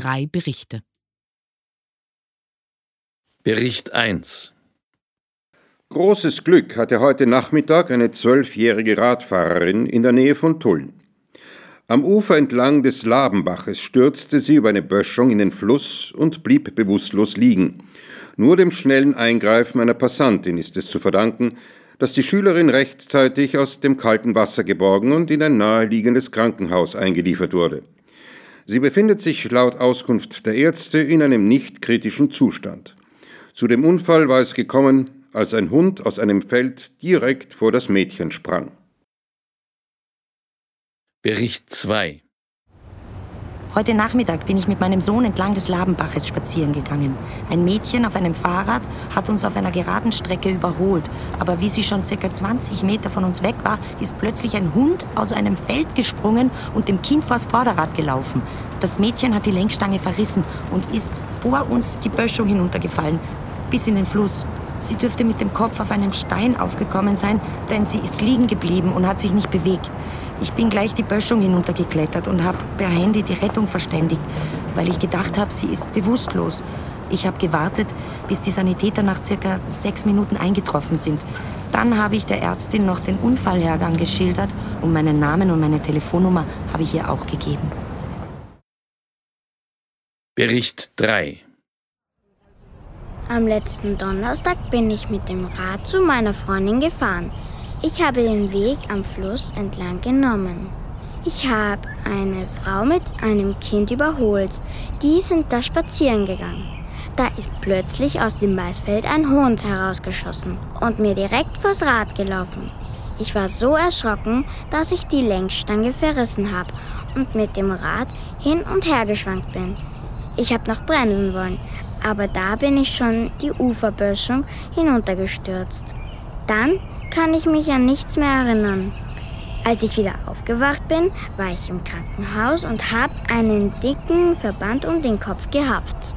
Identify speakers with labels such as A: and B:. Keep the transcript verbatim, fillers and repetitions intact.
A: drei Berichte.
B: Bericht eins.
C: Großes Glück hatte heute Nachmittag eine zwölfjährige Radfahrerin in der Nähe von Tulln. Am Ufer entlang des Labenbaches stürzte sie über eine Böschung in den Fluss und blieb bewusstlos liegen. Nur dem schnellen Eingreifen einer Passantin ist es zu verdanken, dass die Schülerin rechtzeitig aus dem kalten Wasser geborgen und in ein naheliegendes Krankenhaus eingeliefert wurde. Sie befindet sich laut Auskunft der Ärzte in einem nicht kritischen Zustand. Zu dem Unfall war es gekommen, als ein Hund aus einem Feld direkt vor das Mädchen sprang.
B: Bericht zwei.
D: Heute Nachmittag bin ich mit meinem Sohn entlang des Labenbaches spazieren gegangen. Ein Mädchen auf einem Fahrrad hat uns auf einer geraden Strecke überholt. Aber wie sie schon ca. zwanzig Meter von uns weg war, ist plötzlich ein Hund aus einem Feld gesprungen und dem Kind vors Vorderrad gelaufen. Das Mädchen hat die Lenkstange verrissen und ist vor uns die Böschung hinuntergefallen, bis in den Fluss. Sie dürfte mit dem Kopf auf einem Stein aufgekommen sein, denn sie ist liegen geblieben und hat sich nicht bewegt. Ich bin gleich die Böschung hinuntergeklettert und habe per Handy die Rettung verständigt, weil ich gedacht habe, sie ist bewusstlos. Ich habe gewartet, bis die Sanitäter nach circa sechs Minuten eingetroffen sind. Dann habe ich der Ärztin noch den Unfallhergang geschildert und meinen Namen und meine Telefonnummer habe ich ihr auch gegeben.
B: Bericht drei.
E: Am letzten Donnerstag bin ich mit dem Rad zu meiner Freundin gefahren. Ich habe den Weg am Fluss entlang genommen. Ich habe eine Frau mit einem Kind überholt. Die sind da spazieren gegangen. Da ist plötzlich aus dem Maisfeld ein Hund herausgeschossen und mir direkt vors Rad gelaufen. Ich war so erschrocken, dass ich die Lenkstange verrissen habe und mit dem Rad hin und her geschwankt bin. Ich habe noch bremsen wollen, aber da bin ich schon die Uferböschung hinuntergestürzt. Dann kann ich mich an nichts mehr erinnern. Als ich wieder aufgewacht bin, war ich im Krankenhaus und habe einen dicken Verband um den Kopf gehabt.